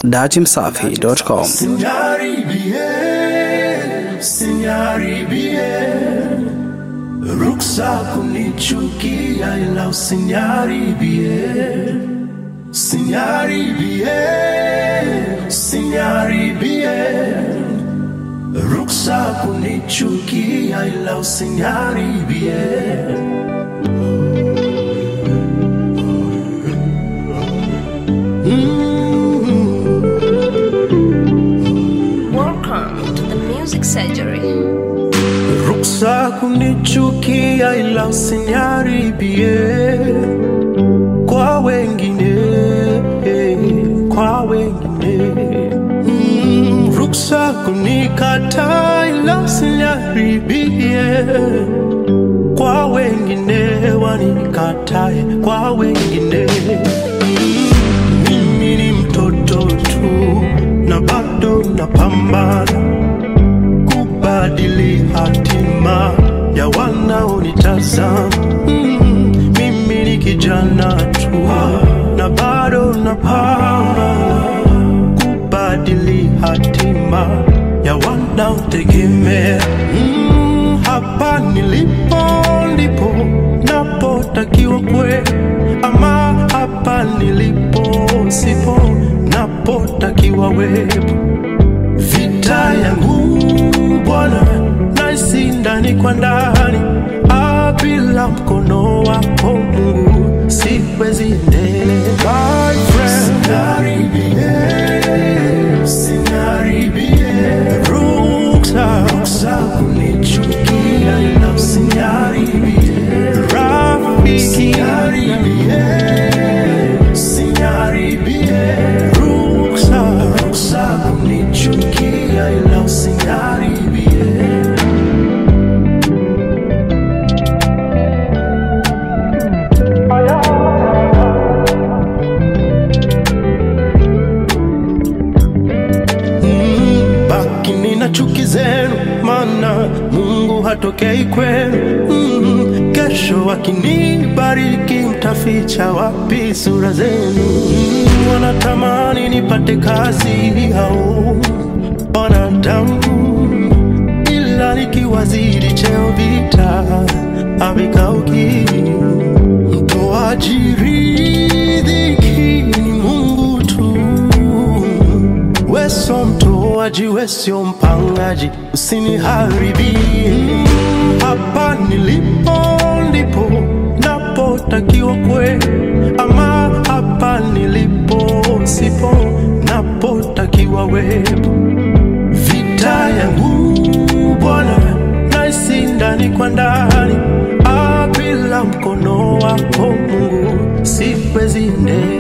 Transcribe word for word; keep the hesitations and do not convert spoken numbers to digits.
datimsafi dot com. Sinaribie, sinaribie, ruksa kunichukia ila usiniharibie. Sinaribie, sinaribie, ruksa kunichukia ila usiniharibie. Surgery. Ruksa kunichukia ila usiniharibie kwa wengine, kwa wengine. Mm, ruksa kunikata ila usiniharibie kwa wengine, wanikatae kwa wengine. Mm, mimi ni mtoto tu na bado napambana badili hatima ya wanaonitazama. Mm, mimi ni kijana tu na bado napambana kubadili hatima ya wanaotegemea. Mm, hapa nilipo ndipo napotakiwa kwe, ama hapa nilipo sipo napotakiwa wepo. Vita yangu Bwana naisi ndani kwa ndani, bila mkono wako Mungu siwezi endelea. My friend, sinaribie, sinaribie, ruksa, ruksa kunichukia ila usiniharibie. Rafiki, sinaribie, sinaribie, ruksa, ruksa kunichukia ila usiniharibie. Chuki zenu, mana Mungu hatokei kwenu. Mm, kesho akinibariki mtaficha wapi sura zenu? Mm, wanatamani nipate kazi hao wanadamu, ila nikiwazidi cheo vita havikauki. Mtoaji riziki ni Mungu tu, weso mtoaji wesio mpangaji, usiniharibie. Mm, hapa nilipo ndipo napotakiwa kwe, ama hapa nilipo sipo napotakiwa wepo. Vita yangu Bwana naisi ndani kwa ndani, bila mkono wako Mungu siwezi endelea.